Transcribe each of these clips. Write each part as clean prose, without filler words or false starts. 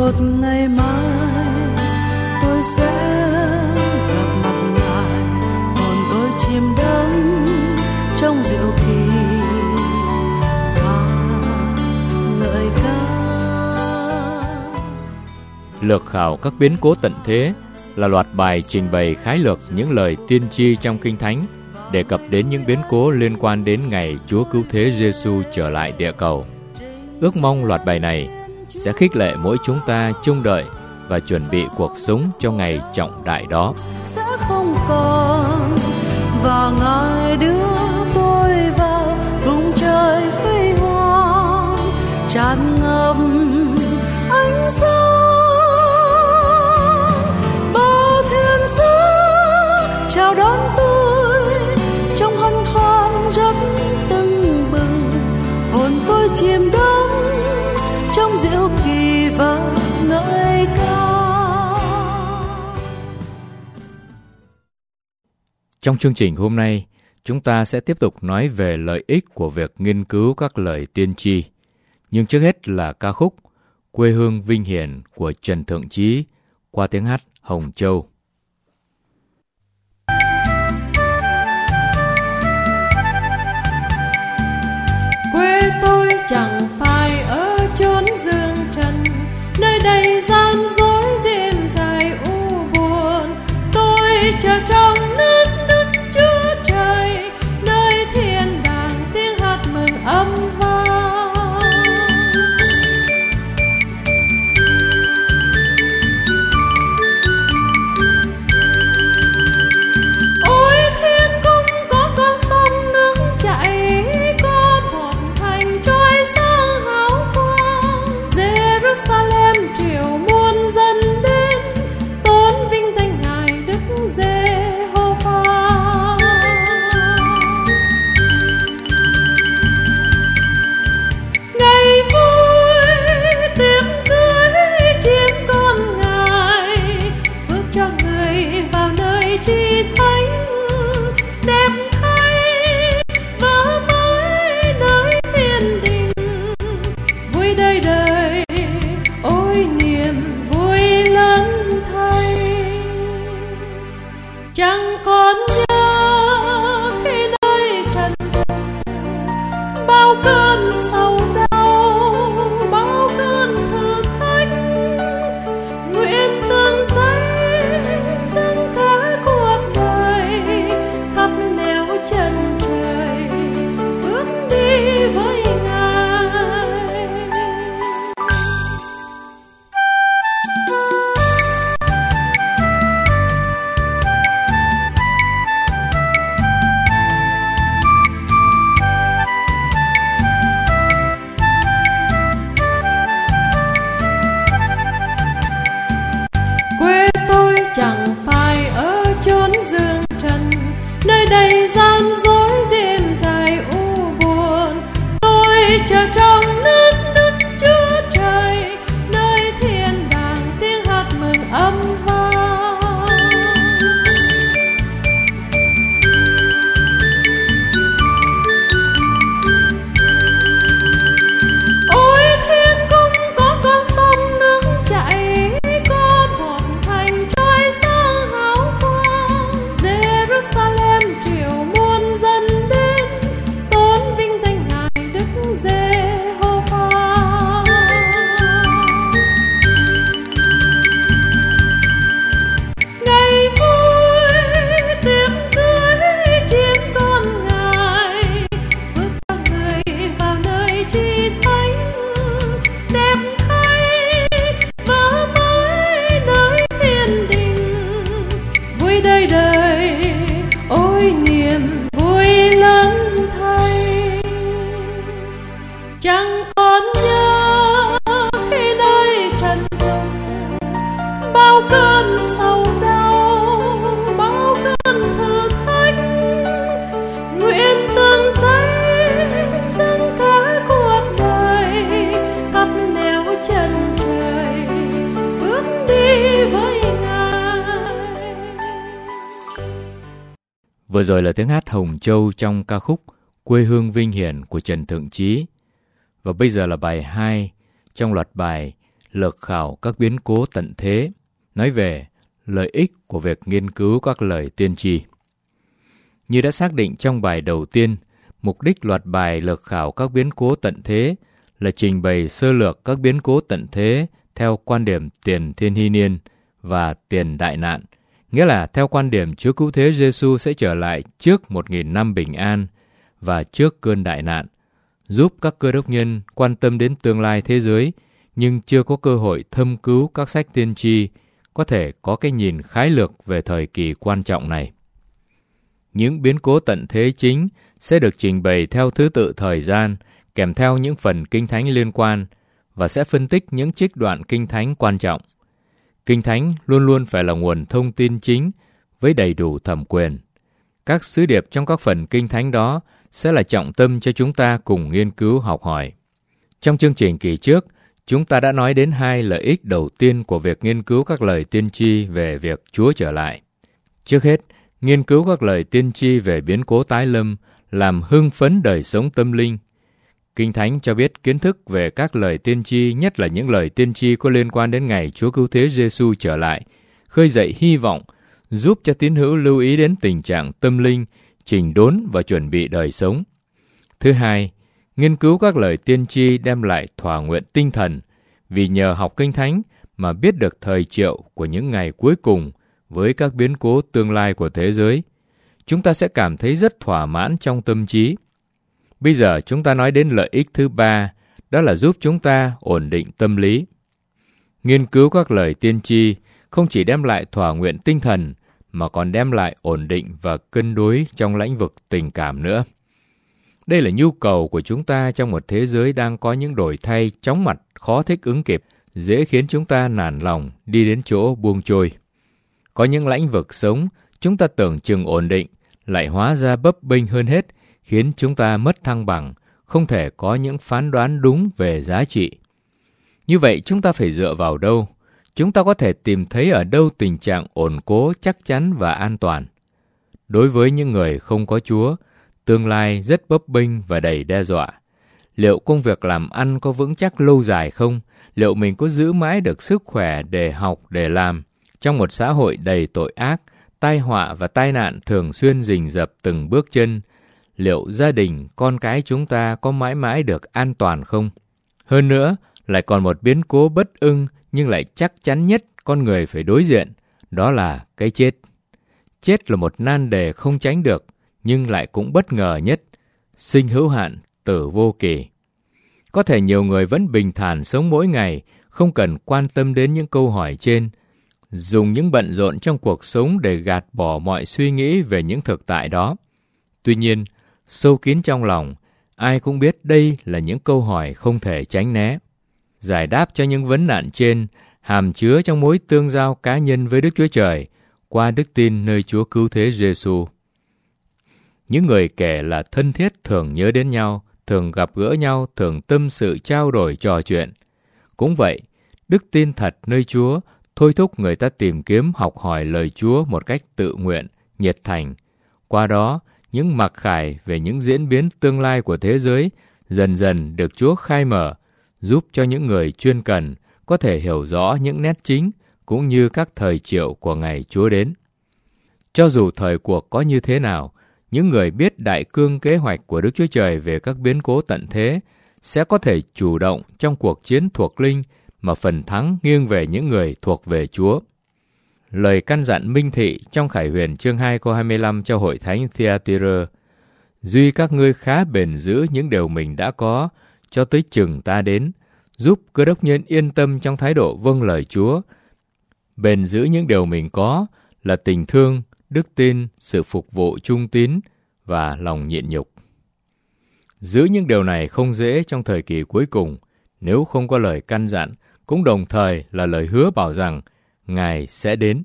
một ngày mai tôi sẽ gặp mặt Ngài, hồn tôi chìm đắm trong diệu kỳ và ngợi ca. Lược khảo các biến cố tận thế là loạt bài trình bày khái lược những lời tiên tri trong Kinh Thánh đề cập đến những biến cố liên quan đến ngày Chúa Cứu Thế Giêsu trở lại địa cầu. Ước mong loạt bài này sẽ khích lệ mỗi chúng ta trông đợi và chuẩn bị cuộc sống cho ngày trọng đại đó. Sẽ không còn và Ngài đưa tôi vào cùng trời huy hoàng tràn ngập ánh sáng. Bao thiên sứ chào đón tôi trong hân hoan rất tưng bừng, hồn tôi chìm đắm trong diệu kỳ và ngợi ca. Trong chương trình hôm nay, chúng ta sẽ tiếp tục nói về lợi ích của việc nghiên cứu các lời tiên tri. Nhưng trước hết là ca khúc Quê hương vinh hiển của Trần Thượng Chí qua tiếng hát Hồng Châu. Quê tôi chẳng phải ở chốn dương trần, nơi đây gian dối đêm dài u buồn. Tôi chờ trong nước Đức Chúa Trời, nơi thiên đàng tiếng hát mừng âm vang. Ôi thiên cung có con sông nước chảy, có một thành trôi sang hào quang. Jerusalem triều muôn dân đến, tôn vinh danh Ngài Đức Giê-hô-va. Ngày vui tiệc cưới chiên con Ngài, phước cho người vào nơi chi thánh. Đẹp thay vỡ mới nơi thiên đình, vui đời đời ôi niềm vui lớn thay. Chẳng còn nhớ khi nơi trần tục bao cơn sầu đau, bao cơn thử thách. Nguyện tương giấy dâng cả cuộc đời, khắp nẻo chân trời bước đi với Ngài. Quê tôi chẳng phải ở chốn dương trần, nơi đây gian dối đêm dài u buồn. Tôi chờ trong nước Đức Chúa Trời, nơi thiên đàng tiếng hát mừng âm vang. Ôi thiên cung có con sông nước chảy, có một thành trôi sang hào quang. Jerusalem triều muôn dân đến, tôn vinh danh Ngài Đức Giê-hô-va. Ngày vui tiệc cưới chiên con Ngài, phước cho người vào nơi chi thánh. Đẹp thay vỡ mới nơi thiên đình, vui đời đời ôi niềm vui lớn thay. Chẳng còn nhớ khi nơi trần tục bao cơn sầu đau, bao cơn thử thách. Nguyện tương giấy dâng cả cuộc đời, khắp nẻo chân trời bước đi với Ngài. Vừa rồi là tiếng hát Hồng Châu trong ca khúc Quê hương vinh hiển của Trần Thượng Chí. Và bây giờ là bài 2 trong loạt bài lược khảo các biến cố tận thế, nói về lợi ích của việc nghiên cứu các lời tiên tri. Như đã xác định trong bài đầu tiên, mục đích loạt bài lược khảo các biến cố tận thế là trình bày sơ lược các biến cố tận thế theo quan điểm tiền thiên hy niên và tiền đại nạn, nghĩa là theo quan điểm Chúa Cứu Thế Giêsu sẽ trở lại trước 1000 năm bình an và trước cơn đại nạn, giúp các cơ đốc nhân quan tâm đến tương lai thế giới nhưng chưa có cơ hội thâm cứu các sách tiên tri có thể có cái nhìn khái lược về thời kỳ quan trọng này. Những biến cố tận thế chính sẽ được trình bày theo thứ tự thời gian, kèm theo những phần Kinh Thánh liên quan và sẽ phân tích những trích đoạn Kinh Thánh quan trọng. Kinh Thánh luôn luôn phải là nguồn thông tin chính với đầy đủ thẩm quyền. Các sứ điệp trong các phần Kinh Thánh đó sẽ là trọng tâm cho chúng ta cùng nghiên cứu học hỏi. Trong chương trình kỳ trước, chúng ta đã nói đến 2 lợi ích đầu tiên của việc nghiên cứu các lời tiên tri về việc Chúa trở lại. Trước hết, nghiên cứu các lời tiên tri về biến cố tái lâm làm hưng phấn đời sống tâm linh. Kinh Thánh cho biết kiến thức về các lời tiên tri, nhất là những lời tiên tri có liên quan đến ngày Chúa Cứu Thế Giêsu trở lại, khơi dậy hy vọng, giúp cho tín hữu lưu ý đến tình trạng tâm linh, chỉnh đốn và chuẩn bị đời sống. Thứ hai, nghiên cứu các lời tiên tri đem lại thỏa nguyện tinh thần, vì nhờ học Kinh Thánh mà biết được thời triệu của những ngày cuối cùng với các biến cố tương lai của thế giới. Chúng ta sẽ cảm thấy rất thỏa mãn trong tâm trí. Bây giờ chúng ta nói đến lợi ích thứ 3, đó là giúp chúng ta ổn định tâm lý. Nghiên cứu các lời tiên tri không chỉ đem lại thỏa nguyện tinh thần, mà còn đem lại ổn định và cân đối trong lĩnh vực tình cảm nữa. Đây là nhu cầu của chúng ta trong một thế giới đang có những đổi thay chóng mặt, khó thích ứng kịp, dễ khiến chúng ta nản lòng đi đến chỗ buông trôi. Có những lĩnh vực sống chúng ta tưởng chừng ổn định, lại hóa ra bấp bênh hơn hết, khiến chúng ta mất thăng bằng, không thể có những phán đoán đúng về giá trị. Như vậy chúng ta phải dựa vào đâu? Chúng ta có thể tìm thấy ở đâu tình trạng ổn cố, chắc chắn và an toàn? Đối với những người không có Chúa, tương lai rất bấp bênh và đầy đe dọa. Liệu công việc làm ăn có vững chắc lâu dài không? Liệu mình có giữ mãi được sức khỏe để học, để làm? Trong một xã hội đầy tội ác, tai họa và tai nạn thường xuyên rình rập từng bước chân, liệu gia đình, con cái chúng ta có mãi mãi được an toàn không? Hơn nữa, lại còn một biến cố bất ưng nhưng lại chắc chắn nhất con người phải đối diện, đó là cái chết. Chết là một nan đề không tránh được, nhưng lại cũng bất ngờ nhất. Sinh hữu hạn, tử vô kỳ. Có thể nhiều người vẫn bình thản sống mỗi ngày, không cần quan tâm đến những câu hỏi trên, dùng những bận rộn trong cuộc sống để gạt bỏ mọi suy nghĩ về những thực tại đó. Tuy nhiên, sâu kín trong lòng, ai cũng biết đây là những câu hỏi không thể tránh né. Giải đáp cho những vấn nạn trên hàm chứa trong mối tương giao cá nhân với Đức Chúa Trời qua đức tin nơi Chúa Cứu Thế Giêsu. Những người kể là thân thiết thường nhớ đến nhau, thường gặp gỡ nhau, thường tâm sự trao đổi trò chuyện. Cũng vậy, đức tin thật nơi Chúa thôi thúc người ta tìm kiếm học hỏi lời Chúa một cách tự nguyện, nhiệt thành. Qua đó, những mặc khải về những diễn biến tương lai của thế giới dần dần được Chúa khai mở, giúp cho những người chuyên cần có thể hiểu rõ những nét chính cũng như các thời triệu của ngày Chúa đến. Cho dù thời cuộc có như thế nào, những người biết đại cương kế hoạch của Đức Chúa Trời về các biến cố tận thế sẽ có thể chủ động trong cuộc chiến thuộc linh mà phần thắng nghiêng về những người thuộc về Chúa. Lời căn dặn minh thị trong Khải Huyền chương 2 câu 25 cho hội thánh Thyatira: duy các ngươi khá bền giữ những điều mình đã có, cho tới chừng ta đến, giúp cơ đốc nhân yên tâm trong thái độ vâng lời Chúa. Bền giữ những điều mình có là tình thương, đức tin, sự phục vụ trung tín và lòng nhịn nhục. Giữ những điều này không dễ trong thời kỳ cuối cùng, nếu không có lời căn dặn, cũng đồng thời là lời hứa bảo rằng Ngài sẽ đến.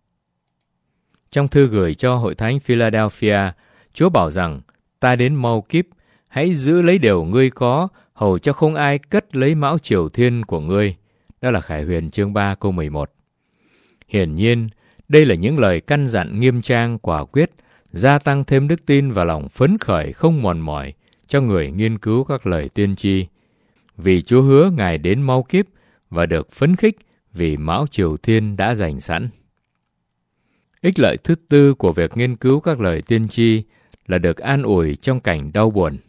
Trong thư gửi cho hội thánh Philadelphia, Chúa bảo rằng: ta đến mau kíp, hãy giữ lấy điều ngươi có, hầu cho không ai cất lấy mão triều thiên của ngươi. Đó là Khải Huyền chương 3 câu 11. Hiển nhiên, đây là những lời căn dặn nghiêm trang quả quyết, gia tăng thêm đức tin và lòng phấn khởi không mòn mỏi cho người nghiên cứu các lời tiên tri. Vì Chúa hứa Ngài đến mau kíp, và được phấn khích vì mão triều thiên đã dành sẵn. Ích lợi thứ tư của việc nghiên cứu các lời tiên tri là được an ủi trong cảnh đau buồn.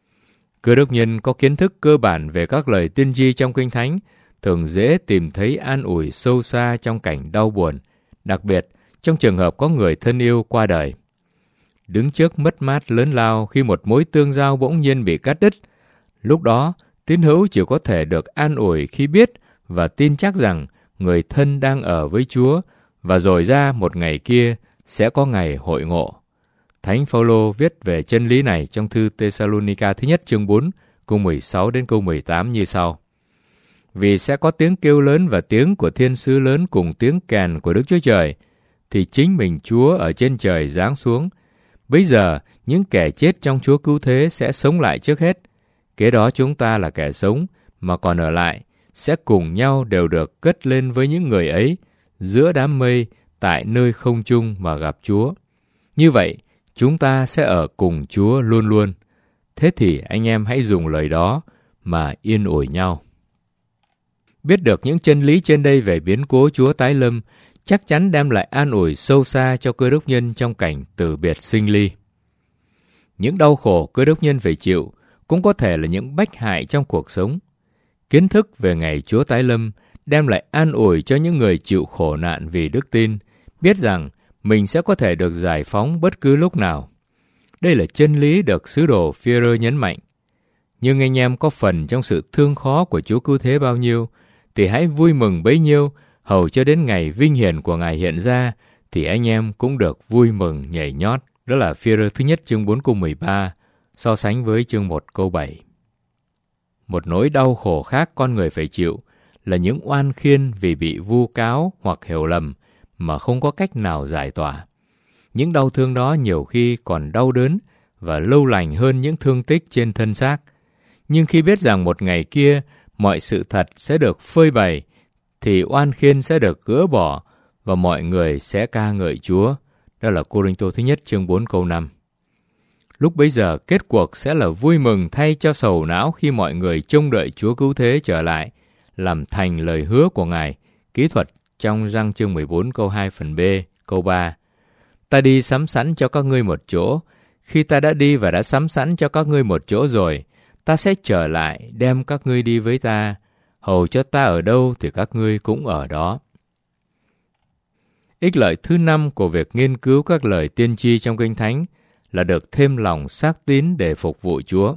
Cơ đốc nhân có kiến thức cơ bản về các lời tiên tri trong Kinh Thánh thường dễ tìm thấy an ủi sâu xa trong cảnh đau buồn, đặc biệt trong trường hợp có người thân yêu qua đời. Đứng trước mất mát lớn lao khi một mối tương giao bỗng nhiên bị cắt đứt, lúc đó tín hữu chỉ có thể được an ủi khi biết và tin chắc rằng người thân đang ở với Chúa và rồi ra một ngày kia sẽ có ngày hội ngộ. Thánh Phaolô viết về chân lý này trong thư Tê-sa-lô-ni-ca thứ nhất chương 4, câu 16 đến câu 18 như sau. Vì sẽ có tiếng kêu lớn và tiếng của thiên sứ lớn cùng tiếng kèn của Đức Chúa Trời, thì chính mình Chúa ở trên trời giáng xuống. Bây giờ, những kẻ chết trong Chúa cứu thế sẽ sống lại trước hết. Kế đó chúng ta là kẻ sống, mà còn ở lại, sẽ cùng nhau đều được cất lên với những người ấy, giữa đám mây, tại nơi không trung mà gặp Chúa. Như vậy, chúng ta sẽ ở cùng Chúa luôn luôn. Thế thì anh em hãy dùng lời đó mà yên ủi nhau. Biết được những chân lý trên đây về biến cố Chúa tái lâm chắc chắn đem lại an ủi sâu xa cho cơ đốc nhân trong cảnh từ biệt sinh ly. Những đau khổ cơ đốc nhân phải chịu cũng có thể là những bách hại trong cuộc sống. Kiến thức về ngày Chúa tái lâm đem lại an ủi cho những người chịu khổ nạn vì đức tin, biết rằng mình sẽ có thể được giải phóng bất cứ lúc nào. Đây là chân lý được sứ đồ Phi-e-rơ nhấn mạnh. Nhưng anh em có phần trong sự thương khó của Chúa cứu thế bao nhiêu, thì hãy vui mừng bấy nhiêu, hầu cho đến ngày vinh hiển của Ngài hiện ra, thì anh em cũng được vui mừng nhảy nhót. Đó là Phi-e-rơ thứ nhất chương 4 câu 13, so sánh với chương 1 câu 7. Một nỗi đau khổ khác con người phải chịu là những oan khiên vì bị vu cáo hoặc hiểu lầm mà không có cách nào giải tỏa. Những đau thương đó nhiều khi còn đau đớn và lâu lành hơn những thương tích trên thân xác. Nhưng khi biết rằng một ngày kia mọi sự thật sẽ được phơi bày, thì oan khiên sẽ được gỡ bỏ và mọi người sẽ ca ngợi Chúa. Đó là Cô-rinh-tô thứ nhất chương 4 câu 5. Lúc bấy giờ kết cuộc sẽ là vui mừng thay cho sầu não khi mọi người trông đợi Chúa cứu thế trở lại, làm thành lời hứa của Ngài, kỹ thuật trong Răng chương 14 câu 2 phần B, câu 3. Ta đi sắm sẵn cho các ngươi một chỗ. Khi ta đã đi và đã sắm sẵn cho các ngươi một chỗ rồi, ta sẽ trở lại đem các ngươi đi với ta. Hầu cho ta ở đâu thì các ngươi cũng ở đó. Ích lợi thứ 5 của việc nghiên cứu các lời tiên tri trong Kinh Thánh là được thêm lòng xác tín để phục vụ Chúa.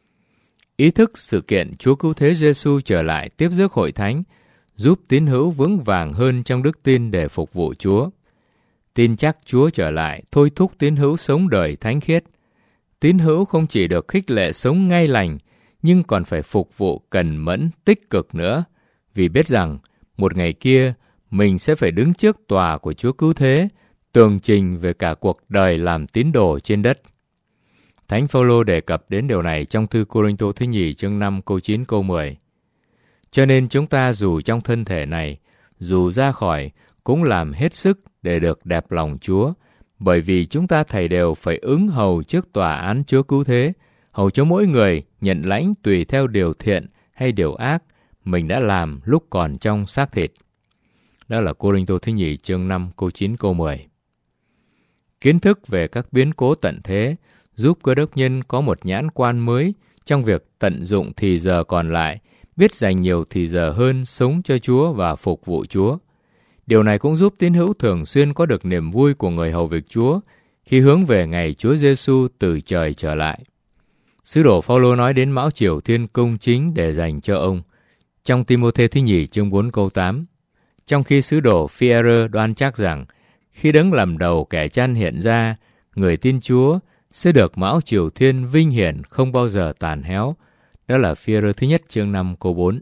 Ý thức sự kiện Chúa cứu thế Giêsu trở lại tiếp rước hội thánh giúp tín hữu vững vàng hơn trong đức tin để phục vụ Chúa. Tin chắc Chúa trở lại thôi thúc tín hữu sống đời thánh khiết. Tín hữu không chỉ được khích lệ sống ngay lành, nhưng còn phải phục vụ cần mẫn, tích cực nữa, vì biết rằng một ngày kia mình sẽ phải đứng trước tòa của Chúa cứu thế, tường trình về cả cuộc đời làm tín đồ trên đất. Thánh Phaolô đề cập đến điều này trong thư Cô-rinh-tô thứ nhì chương 5 câu 9 câu 10. Cho nên chúng ta dù trong thân thể này, dù ra khỏi, cũng làm hết sức để được đẹp lòng Chúa, bởi vì chúng ta thảy đều phải ứng hầu trước tòa án Chúa cứu thế, hầu cho mỗi người nhận lãnh tùy theo điều thiện hay điều ác mình đã làm lúc còn trong xác thịt. Đó là Cô-rinh-tô thứ nhì chương 5 câu 9 câu 10. Kiến thức về các biến cố tận thế giúp cơ đốc nhân có một nhãn quan mới trong việc tận dụng thì giờ còn lại, biết dành nhiều thì giờ hơn sống cho Chúa và phục vụ Chúa. Điều này cũng giúp tín hữu thường xuyên có được niềm vui của người hầu việc Chúa khi hướng về ngày Chúa Giêsu từ trời trở lại. Sứ đồ Phaolô nói đến mão triều thiên công chính để dành cho ông trong Ti-mô-thê thứ nhì chương 4 câu 8. Trong khi sứ đồ Phi-e-rơ đoan chắc rằng khi Đấng làm đầu kẻ chăn hiện ra, người tin Chúa sẽ được mão triều thiên vinh hiển không bao giờ tàn héo. Đó là Phi-e-rơ thứ nhất chương 5 câu 4.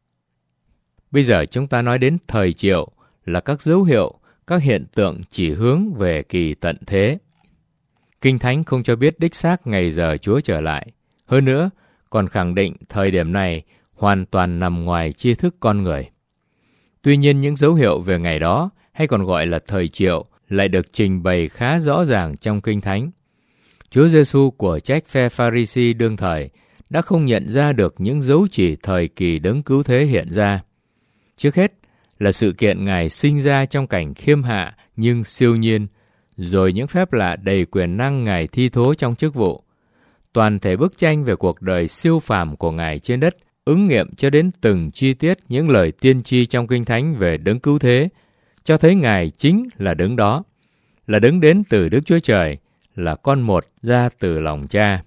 Bây giờ chúng ta nói đến thời triệu là các dấu hiệu, các hiện tượng chỉ hướng về kỳ tận thế. Kinh Thánh không cho biết đích xác ngày giờ Chúa trở lại. Hơn nữa, còn khẳng định thời điểm này hoàn toàn nằm ngoài tri thức con người. Tuy nhiên những dấu hiệu về ngày đó, hay còn gọi là thời triệu, lại được trình bày khá rõ ràng trong Kinh Thánh. Chúa Giêsu của trách phe Pha-ri-si đương thời đã không nhận ra được những dấu chỉ thời kỳ Đấng cứu thế hiện ra. Trước hết là sự kiện Ngài sinh ra trong cảnh khiêm hạ nhưng siêu nhiên, rồi những phép lạ đầy quyền năng Ngài thi thố trong chức vụ. Toàn thể bức tranh về cuộc đời siêu phàm của Ngài trên đất ứng nghiệm cho đến từng chi tiết những lời tiên tri trong Kinh Thánh về đấng cứu thế, cho thấy Ngài chính là đấng đó, là đấng đến từ Đức Chúa Trời, là con một ra từ lòng Cha.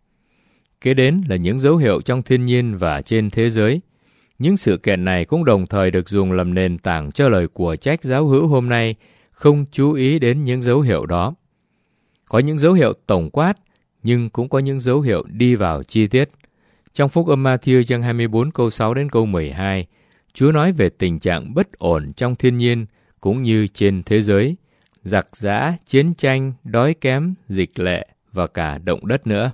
Kế đến là những dấu hiệu trong thiên nhiên và trên thế giới. Những sự kiện này cũng đồng thời được dùng làm nền tảng cho lời của trách giáo hữu hôm nay, không chú ý đến những dấu hiệu đó. Có những dấu hiệu tổng quát, nhưng cũng có những dấu hiệu đi vào chi tiết. Trong Phúc âm Ma-thi-ơ chương 24 câu 6 đến câu 12, Chúa nói về tình trạng bất ổn trong thiên nhiên cũng như trên thế giới, giặc giã, chiến tranh, đói kém, dịch lệ và cả động đất nữa.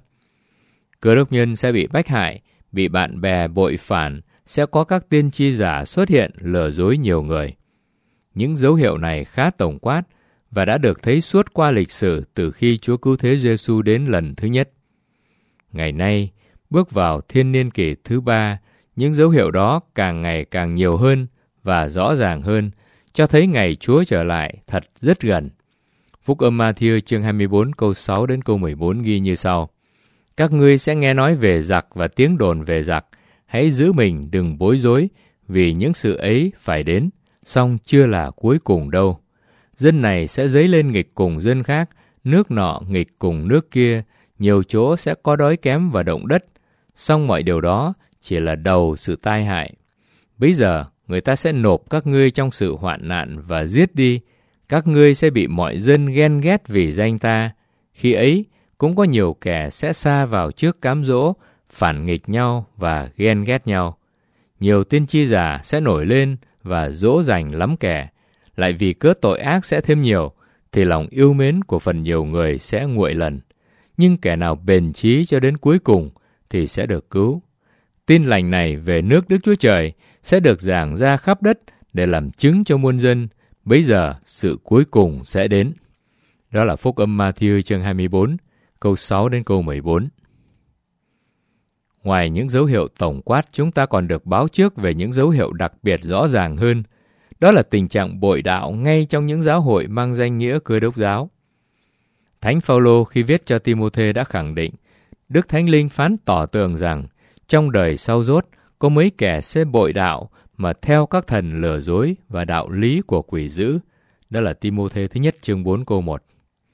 Cơ đốc nhân sẽ bị bách hại, bị bạn bè bội phản, sẽ có các tiên tri giả xuất hiện lừa dối nhiều người. Những dấu hiệu này khá tổng quát và đã được thấy suốt qua lịch sử từ khi Chúa Cứu Thế Giêsu đến lần thứ nhất. Ngày nay, bước vào thiên niên kỷ thứ 3, những dấu hiệu đó càng ngày càng nhiều hơn và rõ ràng hơn, cho thấy ngày Chúa trở lại thật rất gần. Phúc âm Ma-thi-ơ chương 24 câu 6 đến câu 14 ghi như sau: Các ngươi sẽ nghe nói về giặc và tiếng đồn về giặc, hãy giữ mình đừng bối rối, vì những sự ấy phải đến, song chưa là cuối cùng đâu. Dân này sẽ dấy lên nghịch cùng dân khác, nước nọ nghịch cùng nước kia, nhiều chỗ sẽ có đói kém và động đất, song mọi điều đó chỉ là đầu sự tai hại. Bây giờ người ta sẽ nộp các ngươi trong sự hoạn nạn và giết đi, các ngươi sẽ bị mọi dân ghen ghét vì danh ta. Khi ấy cũng có nhiều kẻ sẽ sa vào trước cám dỗ, phản nghịch nhau và ghen ghét nhau. Nhiều tiên tri giả sẽ nổi lên và dỗ dành lắm kẻ, lại vì cớ tội ác sẽ thêm nhiều, thì lòng yêu mến của phần nhiều người sẽ nguội lần. Nhưng kẻ nào bền chí cho đến cuối cùng thì sẽ được cứu. Tin lành này về nước Đức Chúa Trời sẽ được giảng ra khắp đất để làm chứng cho muôn dân. Bấy giờ sự cuối cùng sẽ đến. Đó là Phúc âm Ma-thi-ơ chương 24, câu 6 đến câu 14. Ngoài những dấu hiệu tổng quát, chúng ta còn được báo trước về những dấu hiệu đặc biệt rõ ràng hơn. Đó là tình trạng bội đạo ngay trong những giáo hội mang danh nghĩa Cơ Đốc giáo. Thánh Phao-lô khi viết cho Ti-mô-thê đã khẳng định, Đức Thánh Linh phán tỏ tường rằng trong đời sau dốt có mấy kẻ sẽ bội đạo mà theo các thần lừa dối và đạo lý của quỷ dữ. Đó là Ti-mô-thê thứ nhất chương 4 câu 1.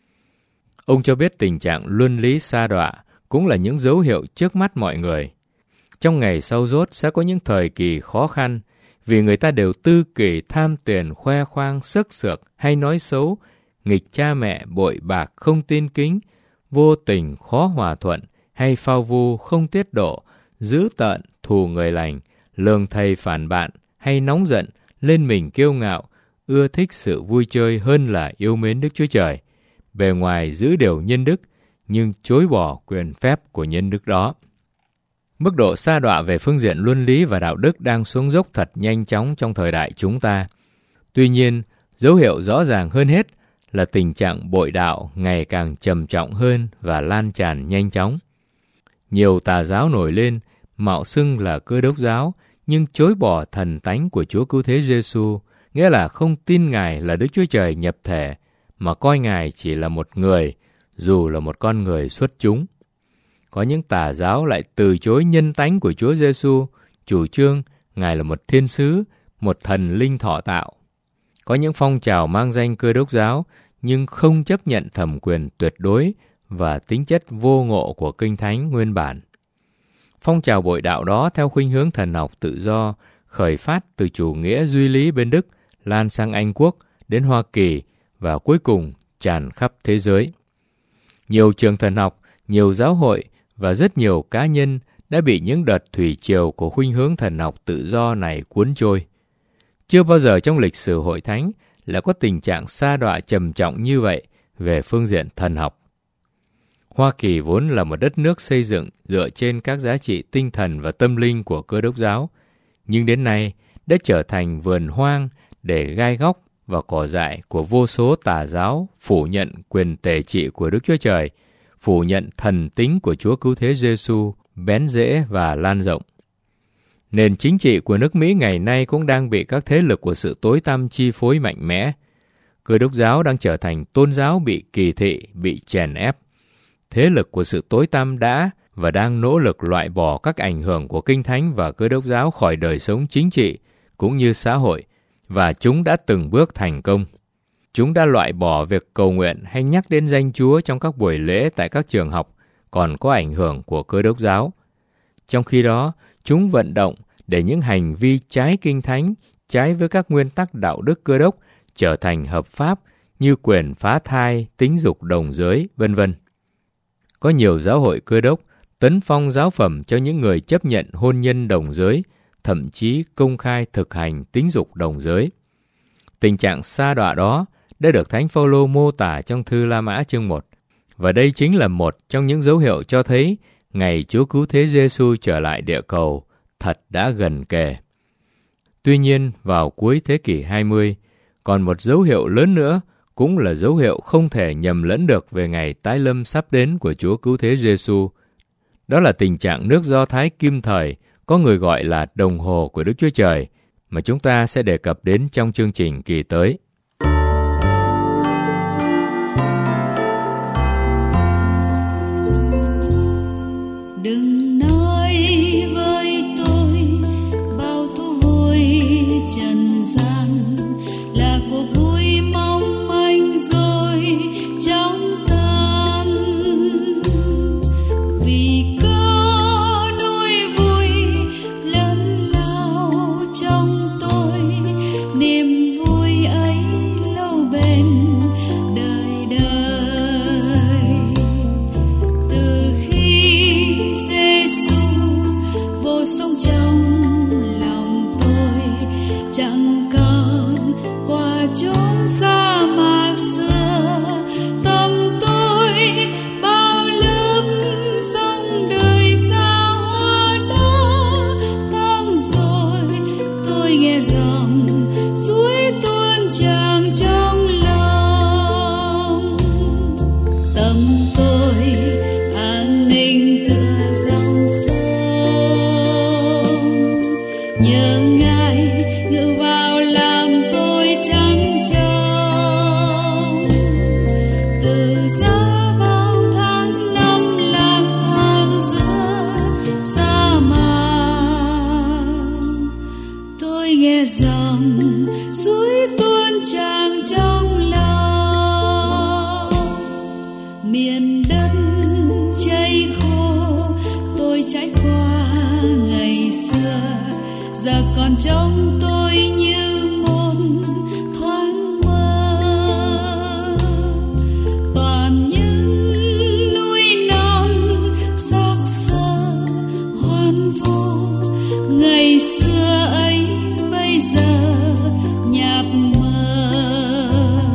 Ông cho biết tình trạng luân lý sa đọa cũng là những dấu hiệu trước mắt mọi người. Trong ngày sau dốt sẽ có những thời kỳ khó khăn, vì người ta đều tư kỷ, tham tiền, khoe khoang, sức sược hay nói xấu, nghịch cha mẹ, bội bạc, không tin kính, vô tình, khó hòa thuận, hay phao vu, không tiết độ, dữ tợn, thù người lành, lường thầy phản bạn, hay nóng giận, lên mình kiêu ngạo, ưa thích sự vui chơi hơn là yêu mến Đức Chúa Trời. Bề ngoài giữ điều nhân đức, nhưng chối bỏ quyền phép của nhân đức đó. Mức độ sa đọa về phương diện luân lý và đạo đức đang xuống dốc thật nhanh chóng trong thời đại chúng ta. Tuy nhiên, dấu hiệu rõ ràng hơn hết là tình trạng bội đạo ngày càng trầm trọng hơn và lan tràn nhanh chóng. Nhiều tà giáo nổi lên, mạo xưng là Cơ Đốc giáo, nhưng chối bỏ thần tánh của Chúa Cứu Thế Giêsu, nghĩa là không tin Ngài là Đức Chúa Trời nhập thể, mà coi Ngài chỉ là một người, dù là một con người xuất chúng. Có những tà giáo lại từ chối nhân tánh của Chúa Giêsu, chủ trương Ngài là một thiên sứ, một thần linh thọ tạo. Có những phong trào mang danh Cơ Đốc giáo, nhưng không chấp nhận thẩm quyền tuyệt đối và tính chất vô ngộ của Kinh Thánh nguyên bản. Phong trào bội đạo đó theo khuynh hướng thần học tự do, khởi phát từ chủ nghĩa duy lý bên Đức, lan sang Anh Quốc, đến Hoa Kỳ và cuối cùng tràn khắp thế giới. Nhiều trường thần học, nhiều giáo hội và rất nhiều cá nhân đã bị những đợt thủy triều của khuynh hướng thần học tự do này cuốn trôi. Chưa bao giờ trong lịch sử hội thánh là có tình trạng sa đọa trầm trọng như vậy về phương diện thần học. Hoa Kỳ vốn là một đất nước xây dựng dựa trên các giá trị tinh thần và tâm linh của Cơ Đốc giáo, nhưng đến nay đã trở thành vườn hoang để gai góc và cỏ dại của vô số tà giáo phủ nhận quyền tể trị của Đức Chúa Trời, phủ nhận thần tính của Chúa Cứu Thế Giêsu bén rễ và lan rộng. Nền chính trị của nước Mỹ ngày nay cũng đang bị các thế lực của sự tối tăm chi phối mạnh mẽ. Cơ đốc giáo đang trở thành tôn giáo bị kỳ thị, bị chèn ép. Thế lực của sự tối tăm đã và đang nỗ lực loại bỏ các ảnh hưởng của Kinh Thánh và Cơ đốc giáo khỏi đời sống chính trị cũng như xã hội, và chúng đã từng bước thành công. Chúng đã loại bỏ việc cầu nguyện hay nhắc đến danh Chúa trong các buổi lễ tại các trường học còn có ảnh hưởng của Cơ đốc giáo. Trong khi đó, chúng vận động để những hành vi trái Kinh Thánh, trái với các nguyên tắc đạo đức Cơ đốc trở thành hợp pháp như quyền phá thai, tính dục đồng giới, v.v. Có nhiều giáo hội Cơ đốc tấn phong giáo phẩm cho những người chấp nhận hôn nhân đồng giới, thậm chí công khai thực hành tính dục đồng giới. Tình trạng sa đọa đó đã được Thánh Phaolô mô tả trong thư La Mã chương 1, và đây chính là một trong những dấu hiệu cho thấy ngày Chúa Cứu Thế Giêsu trở lại địa cầu thật đã gần kề. Tuy nhiên, vào cuối thế kỷ 20, còn một dấu hiệu lớn nữa, cũng là dấu hiệu không thể nhầm lẫn được về ngày tái lâm sắp đến của Chúa Cứu Thế Giêsu. Đó là tình trạng nước Do Thái kim thời, có người gọi là đồng hồ của Đức Chúa Trời, mà chúng ta sẽ đề cập đến trong chương trình kỳ tới. Đừng nói với tôi bao thú vui trần gian là cuộc vui mong manh rồi chóng tan, vì có nỗi vui lớn lao trong tôi, niềm vui ấy lâu bền đời đời. Từ khi Giêsu vô sống trong lòng tôi, chẳng còn qua chốn sa mạc xưa, tâm tôi bao lớp sông đời xa hoa đó tăng rồi. Tôi nghe dòng suối tuôn tràn trong lòng, tâm tôi an ninh tựa dòng sông. Nhờ Ngài ngự vào làm tôi trắng trâu, từ giá bao tháng năm lang thang giữa sa mạc. Tôi nghe dòng suối tuôn tràn trong lòng, miền đất cháy khô tôi trải qua ngày xưa, giờ còn trông tôi như một thoáng mơ. Toàn những núi non xác xơ hoang vu, ngày xưa ấy bây giờ nhạt mờ,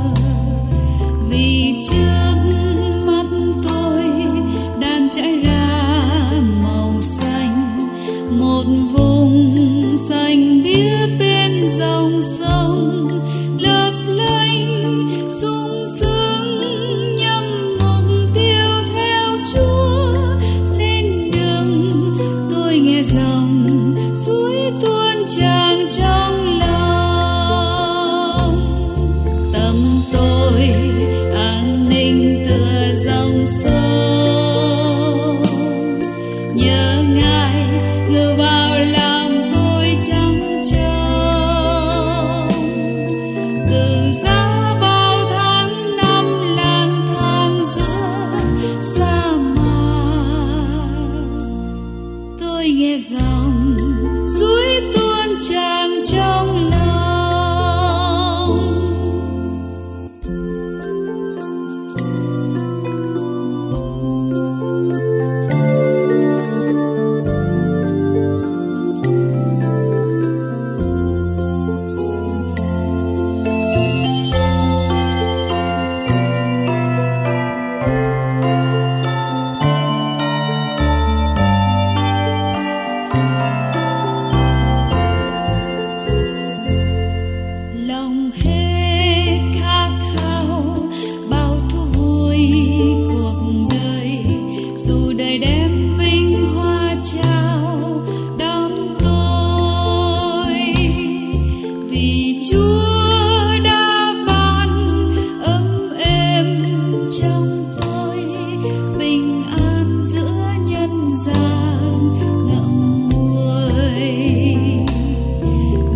vì trước mắt tôi đang trải ra màu xanh, một vùng xanh biếc bên dòng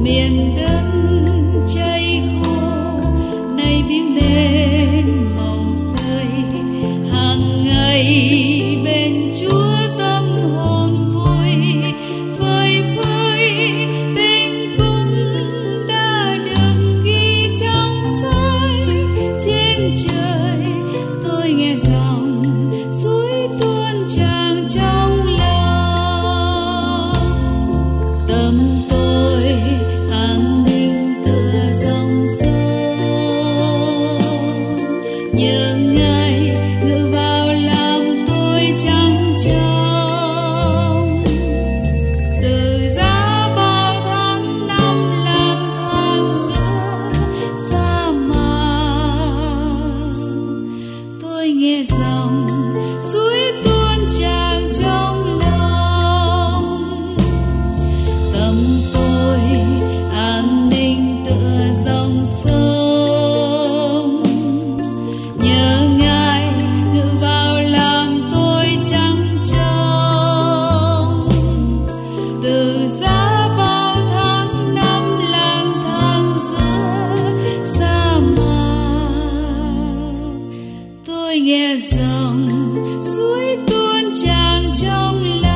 miền đất cháy khô nay biến lên màu tươi, hàng ngày bên Chúa tâm hồn vui phơi phới, tên cũng đã được ghi trong sách trên trời. Tôi nghe dòng suối tuôn tràn trong lòng, tâm tôi an ninh tựa dòng sông, nhờ Ngài ngự vào làm tôi trắng trong. Từ giá bao tháng năm lang thang giữa sa mạc, tôi nghe dòng suối tuôn tràn trong lòng, tâm tôi an ninh tựa dòng sông, nhờ Ngài ngự vào làm tôi trắng trong. Từ giá bao tháng năm lang thang giữa sa mạc, tôi nghe dòng suối tuôn tràn trong lòng.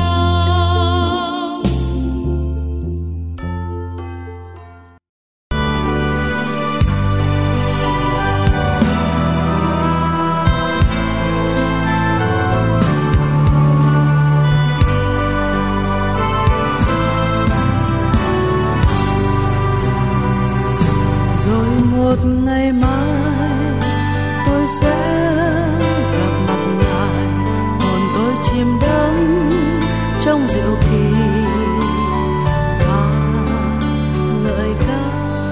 Rồi một ngày mai tôi sẽ gặp mặt Ngài, hồn tôi chìm đắm trong diệu kỳ và ngợi ca.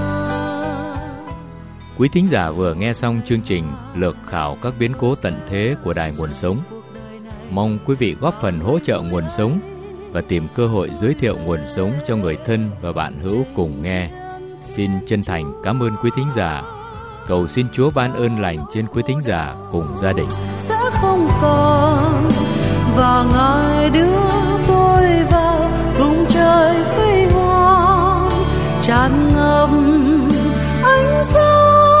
Quý thính giả vừa nghe xong chương trình lược khảo các biến cố tận thế của Đài Nguồn Sống. Mong quý vị góp phần hỗ trợ Nguồn Sống và tìm cơ hội giới thiệu Nguồn Sống cho người thân và bạn hữu cùng nghe. Xin chân thành cảm ơn quý thính giả. Cầu xin Chúa ban ơn lành trên quý thính giả cùng gia đình. Sẽ không còn và Ngài đưa tôi vào vùng trời huy hoàng tràn ngập ánh sáng.